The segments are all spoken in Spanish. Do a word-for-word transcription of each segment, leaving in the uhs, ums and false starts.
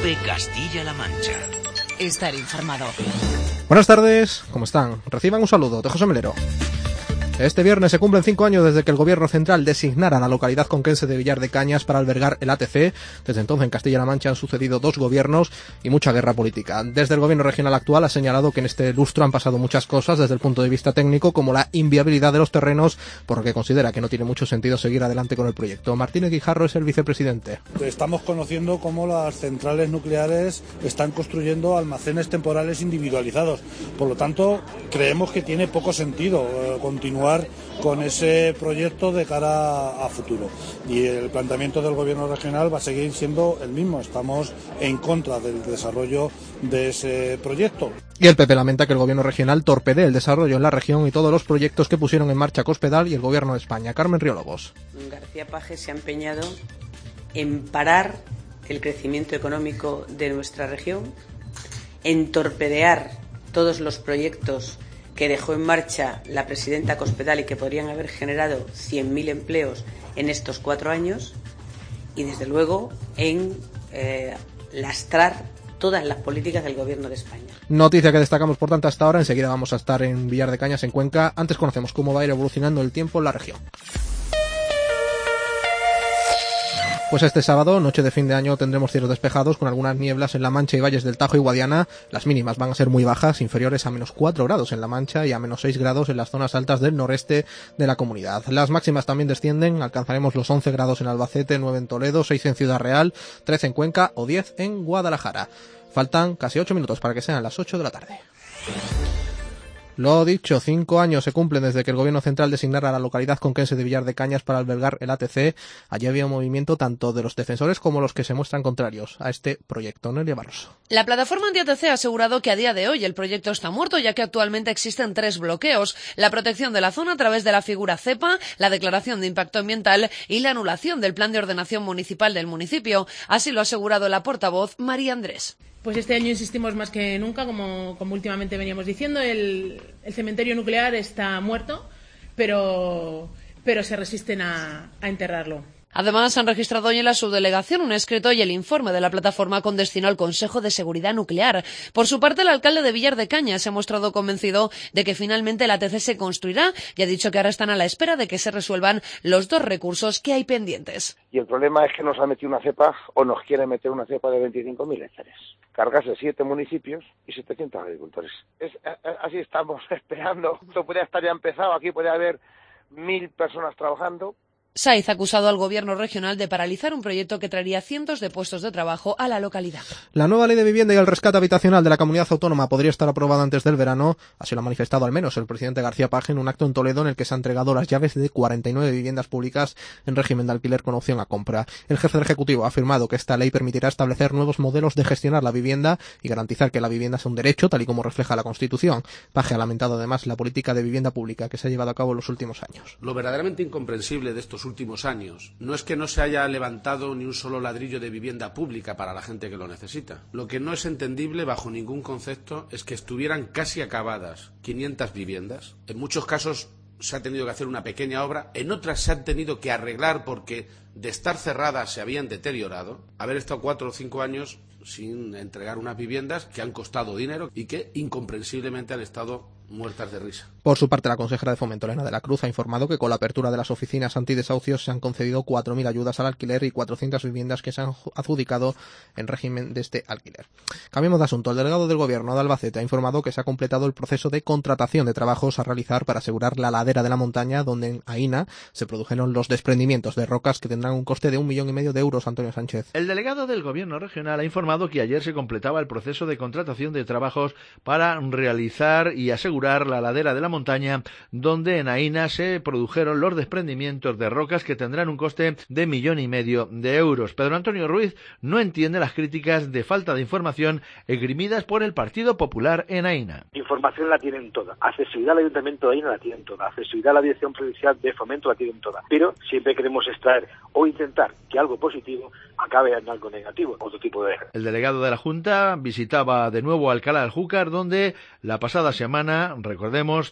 COPE Castilla-La Mancha. Estar informado. Buenas tardes, ¿cómo están? Reciban un saludo de José Melero. Este viernes se cumplen cinco años desde que el Gobierno central designara la localidad conquense de Villar de Cañas para albergar el A T C. Desde entonces en Castilla-La Mancha han sucedido dos gobiernos y mucha guerra política. Desde el Gobierno regional actual ha señalado que en este lustro han pasado muchas cosas desde el punto de vista técnico, como la inviabilidad de los terrenos, por lo que considera que no tiene mucho sentido seguir adelante con el proyecto. Martínez Guijarro es el vicepresidente. Estamos conociendo cómo las centrales nucleares están construyendo almacenes temporales individualizados. Por lo tanto, creemos que tiene poco sentido eh, continuar con ese proyecto de cara a futuro. Y el planteamiento del Gobierno regional va a seguir siendo el mismo. Estamos en contra del desarrollo de ese proyecto. Y el P P lamenta que el Gobierno regional torpedee el desarrollo en la región y todos los proyectos que pusieron en marcha Cospedal y el Gobierno de España. Carmen Riólogos. García Paje se ha empeñado en parar el crecimiento económico de nuestra región, en torpedear todos los proyectos que dejó en marcha la presidenta Cospedal y que podrían haber generado cien mil empleos en estos cuatro años, y desde luego en eh, lastrar todas las políticas del Gobierno de España. Noticia que destacamos por tanto hasta ahora. Enseguida vamos a estar en Villar de Cañas, en Cuenca. Antes conocemos cómo va a ir evolucionando el tiempo en la región. Pues este sábado, noche de fin de año, tendremos cielos despejados con algunas nieblas en La Mancha y valles del Tajo y Guadiana. Las mínimas van a ser muy bajas, inferiores a menos cuatro grados en La Mancha y a menos seis grados en las zonas altas del noreste de la comunidad. Las máximas también descienden, alcanzaremos los once grados en Albacete, nueve en Toledo, seis en Ciudad Real, trece en Cuenca o diez en Guadalajara. Faltan casi ocho minutos para que sean las ocho de la tarde. Lo dicho, cinco años se cumplen desde que el Gobierno central designara la localidad conquense de Villar de Cañas para albergar el A T C. Allí había un movimiento tanto de los defensores como los que se muestran contrarios a este proyecto. Nelia Barroso. La plataforma anti-A T C ha asegurado que a día de hoy el proyecto está muerto, ya que actualmente existen tres bloqueos: la protección de la zona a través de la figura CEPA, la declaración de impacto ambiental y la anulación del plan de ordenación municipal del municipio. Así lo ha asegurado la portavoz María Andrés. Pues este año insistimos más que nunca, como, como últimamente veníamos diciendo, el, el cementerio nuclear está muerto, pero, pero se resisten a, a enterrarlo. Además, han registrado hoy en la subdelegación un escrito y el informe de la plataforma con destino al Consejo de Seguridad Nuclear. Por su parte, el alcalde de Villar de Cañas se ha mostrado convencido de que finalmente el A T C se construirá y ha dicho que ahora están a la espera de que se resuelvan los dos recursos que hay pendientes. Y el problema es que nos ha metido una cepa, o nos quiere meter una cepa de veinticinco mil hectáreas. Cargarse siete municipios y setecientos agricultores. Es, así estamos esperando. Esto podría estar ya empezado, aquí podría haber mil personas trabajando. Saiz ha acusado al Gobierno regional de paralizar un proyecto que traería cientos de puestos de trabajo a la localidad. La nueva ley de vivienda y el rescate habitacional de la comunidad autónoma podría estar aprobada antes del verano, así lo ha manifestado al menos el presidente García Paje en un acto en Toledo en el que se han entregado las llaves de cuarenta y nueve viviendas públicas en régimen de alquiler con opción a compra. El jefe del Ejecutivo ha afirmado que esta ley permitirá establecer nuevos modelos de gestionar la vivienda y garantizar que la vivienda sea un derecho, tal y como refleja la Constitución. Paje ha lamentado además la política de vivienda pública que se ha llevado a cabo en los últimos años. Lo verdaderamente incomprensible de estos últimos años no es que no se haya levantado ni un solo ladrillo de vivienda pública para la gente que lo necesita. Lo que no es entendible bajo ningún concepto es que estuvieran casi acabadas quinientas viviendas. En muchos casos se ha tenido que hacer una pequeña obra, en otras se han tenido que arreglar porque de estar cerradas se habían deteriorado. Haber estado cuatro o cinco años sin entregar unas viviendas que han costado dinero y que incomprensiblemente han estado muertas de risa. Por su parte, la consejera de Fomento, Elena de la Cruz, ha informado que con la apertura de las oficinas antidesahucios se han concedido cuatro mil ayudas al alquiler y cuatrocientas viviendas que se han adjudicado en régimen de este alquiler. Cambiemos de asunto. El delegado del Gobierno de Albacete ha informado que se ha completado el proceso de contratación de trabajos a realizar para asegurar la ladera de la montaña, donde en Aína se produjeron los desprendimientos de rocas que tendrán un coste de un millón y medio de euros. Antonio Sánchez. El delegado del Gobierno regional ha informado que ayer se completaba el proceso de contratación de trabajos para realizar y asegurar la ladera de la montaña, donde en Aína se produjeron los desprendimientos de rocas que tendrán un coste de millón y medio de euros. Pedro Antonio Ruiz no entiende las críticas de falta de información esgrimidas por el Partido Popular en Aína. Información la tienen toda, accesibilidad al Ayuntamiento de Aína la tienen toda, accesibilidad a la Dirección Provincial de Fomento la tienen toda, pero siempre queremos extraer o intentar que algo positivo acabe en algo negativo, otro tipo de... El delegado de la Junta visitaba de nuevo Alcalá del Júcar, donde la pasada semana, recordemos, también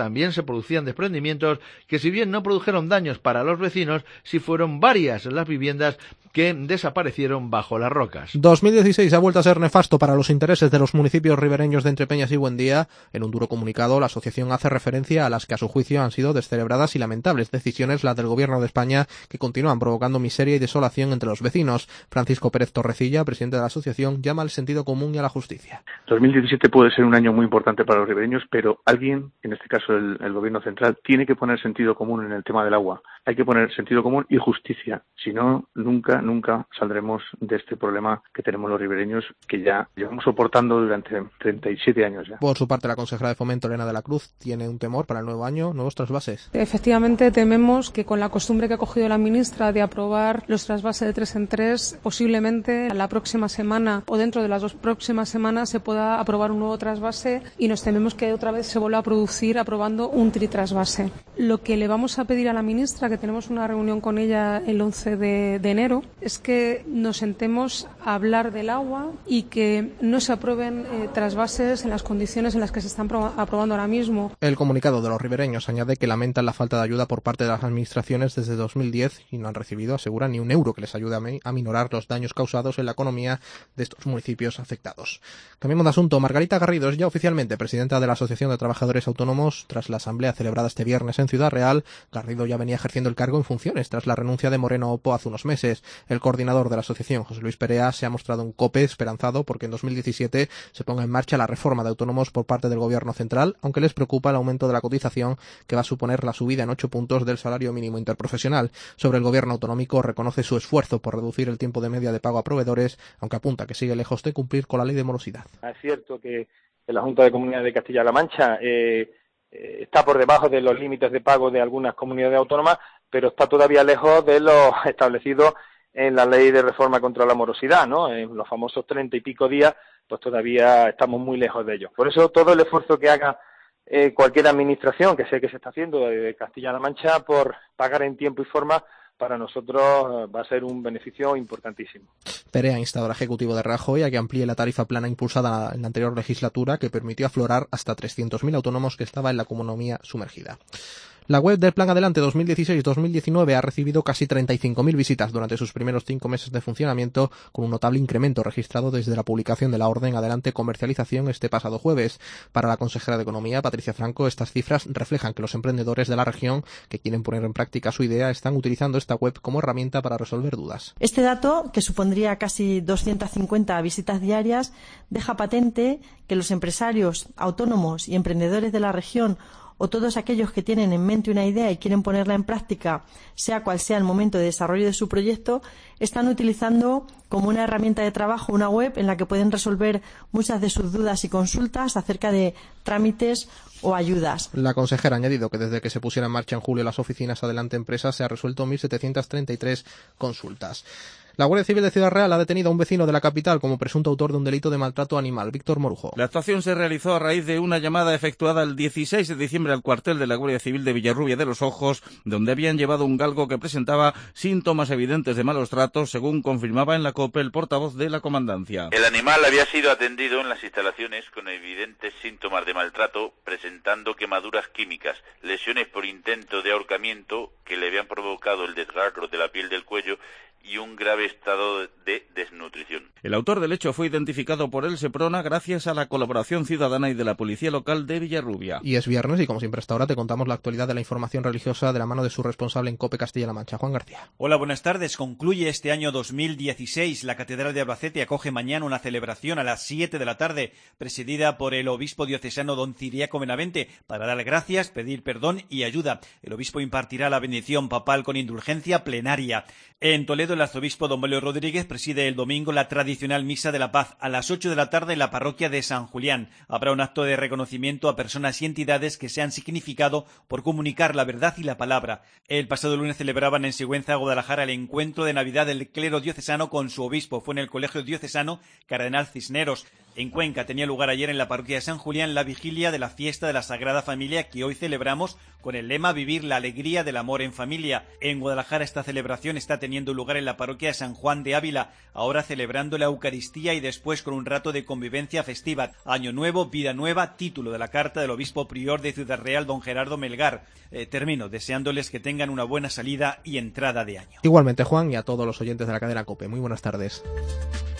también se producían desprendimientos que, si bien no produjeron daños para los vecinos, sí fueron varias las viviendas que desaparecieron bajo las rocas. dos mil dieciséis ha vuelto a ser nefasto para los intereses de los municipios ribereños de Entrepeñas y Buendía. En un duro comunicado, la asociación hace referencia a las que a su juicio han sido descerebradas y lamentables decisiones, las del Gobierno de España, que continúan provocando miseria y desolación entre los vecinos. Francisco Pérez Torrecilla, presidente de la asociación, llama al sentido común y a la justicia. dos mil diecisiete puede ser un año muy importante para los ribereños, pero alguien, en este caso el, el Gobierno central, tiene que poner sentido común en el tema del agua. Hay que poner sentido común y justicia. Si no, nunca, nunca saldremos de este problema que tenemos los ribereños, que ya llevamos soportando durante treinta y siete años ya. Por su parte, la consejera de Fomento, Elena de la Cruz, tiene un temor para el nuevo año, nuevos trasvases. Efectivamente, tememos que con la costumbre que ha cogido la ministra de aprobar los trasvases de tres en tres, posiblemente la próxima semana o dentro de las dos próximas semanas se pueda aprobar un nuevo trasvase y nos tememos que otra vez se vuelva a producir aprobando un tritrasvase. Lo que le vamos a pedir a la ministra, que tenemos una reunión con ella el once de enero, es que nos sentemos a hablar del agua y que no se aprueben eh, trasvases en las condiciones en las que se están aprobando ahora mismo. El comunicado de los ribereños añade que lamentan la falta de ayuda por parte de las administraciones desde dos mil diez y no han recibido, aseguran, ni un euro que les ayude a, a minorar los daños causados en la economía de estos municipios afectados. Cambiemos de asunto. Margarita Garrido es ya oficialmente presidenta de la Asociación de Trabajadores Autónomos. Tras la asamblea celebrada este viernes en Ciudad Real, Garrido ya venía ejerciendo el cargo en funciones tras la renuncia de Moreno Opo hace unos meses. El coordinador de la asociación, José Luis Perea, se ha mostrado en COPE esperanzado porque en dos mil diecisiete se ponga en marcha la reforma de autónomos por parte del Gobierno central, aunque les preocupa el aumento de la cotización que va a suponer la subida en ocho puntos del salario mínimo interprofesional. Sobre el Gobierno autonómico, reconoce su esfuerzo por reducir el tiempo de media de pago a proveedores, aunque apunta que sigue lejos de cumplir con la ley de morosidad. Es cierto que la Junta de Comunidades de Castilla-La Mancha eh, eh, está por debajo de los límites de pago de algunas comunidades autónomas, pero está todavía lejos de los establecidos en la ley de reforma contra la morosidad, ¿no? En los famosos treinta y pico días, pues todavía estamos muy lejos de ellos. Por eso todo el esfuerzo que haga eh, cualquier administración, que sé que se está haciendo de Castilla-La Mancha, por pagar en tiempo y forma, para nosotros va a ser un beneficio importantísimo. Perea ha instado al Ejecutivo de Rajoy a que amplíe la tarifa plana impulsada en la anterior legislatura, que permitió aflorar hasta trescientos mil autónomos que estaba en la economía sumergida. La web del Plan Adelante dos mil dieciséis dos mil diecinueve ha recibido casi treinta y cinco mil visitas durante sus primeros cinco meses de funcionamiento, con un notable incremento registrado desde la publicación de la orden Adelante Comercialización este pasado jueves. Para la consejera de Economía, Patricia Franco, estas cifras reflejan que los emprendedores de la región que quieren poner en práctica su idea están utilizando esta web como herramienta para resolver dudas. Este dato, que supondría casi doscientas cincuenta visitas diarias, deja patente que los empresarios, autónomos y emprendedores de la región, o todos aquellos que tienen en mente una idea y quieren ponerla en práctica, sea cual sea el momento de desarrollo de su proyecto, están utilizando como una herramienta de trabajo una web en la que pueden resolver muchas de sus dudas y consultas acerca de trámites o ayudas. La consejera ha añadido que desde que se pusieron en marcha en julio las oficinas Adelante Empresas se ha resuelto mil setecientas treinta y tres consultas. La Guardia Civil de Ciudad Real ha detenido a un vecino de la capital como presunto autor de un delito de maltrato animal. Víctor Morujo. La actuación se realizó a raíz de una llamada efectuada el dieciséis de diciembre al cuartel de la Guardia Civil de Villarrubia de los Ojos, donde habían llevado un galgo que presentaba síntomas evidentes de malos tratos, según confirmaba en la COPE el portavoz de la comandancia. El animal había sido atendido en las instalaciones con evidentes síntomas de maltrato, presentando quemaduras químicas, lesiones por intento de ahorcamiento que le habían provocado el desgarro de la piel del cuello y un grave estado de desnutrición. El autor del hecho fue identificado por el Seprona gracias a la colaboración ciudadana y de la Policía Local de Villarrubia. Y es viernes y como siempre hasta ahora te contamos la actualidad de la información religiosa de la mano de su responsable en COPE Castilla-La Mancha, Juan García. Hola, buenas tardes. Concluye este año dos mil dieciséis. La Catedral de Albacete acoge mañana una celebración a las siete de la tarde, presidida por el obispo diocesano don Ciriaco Benavente, para dar gracias, pedir perdón y ayuda. El obispo impartirá la bendición papal con indulgencia plenaria. En Toledo, el arzobispo don Belio Rodríguez preside el domingo la tradicional Misa de la Paz a las ocho de la tarde en la parroquia de San Julián. Habrá un acto de reconocimiento a personas y entidades que se han significado por comunicar la verdad y la palabra. El pasado lunes celebraban en Sigüenza, Guadalajara, el encuentro de Navidad del clero diocesano con su obispo. Fue en el Colegio Diocesano Cardenal Cisneros. En Cuenca tenía lugar ayer en la parroquia de San Julián la vigilia de la fiesta de la Sagrada Familia que hoy celebramos con el lema Vivir la alegría del amor en familia. En Guadalajara esta celebración está teniendo lugar en la parroquia de San Juan de Ávila, ahora celebrando la Eucaristía y después con un rato de convivencia festiva. Año nuevo, vida nueva, título de la carta del obispo prior de Ciudad Real, don Gerardo Melgar. Eh, termino deseándoles que tengan una buena salida y entrada de año. Igualmente, Juan, y a todos los oyentes de la cadena COPE. Muy buenas tardes.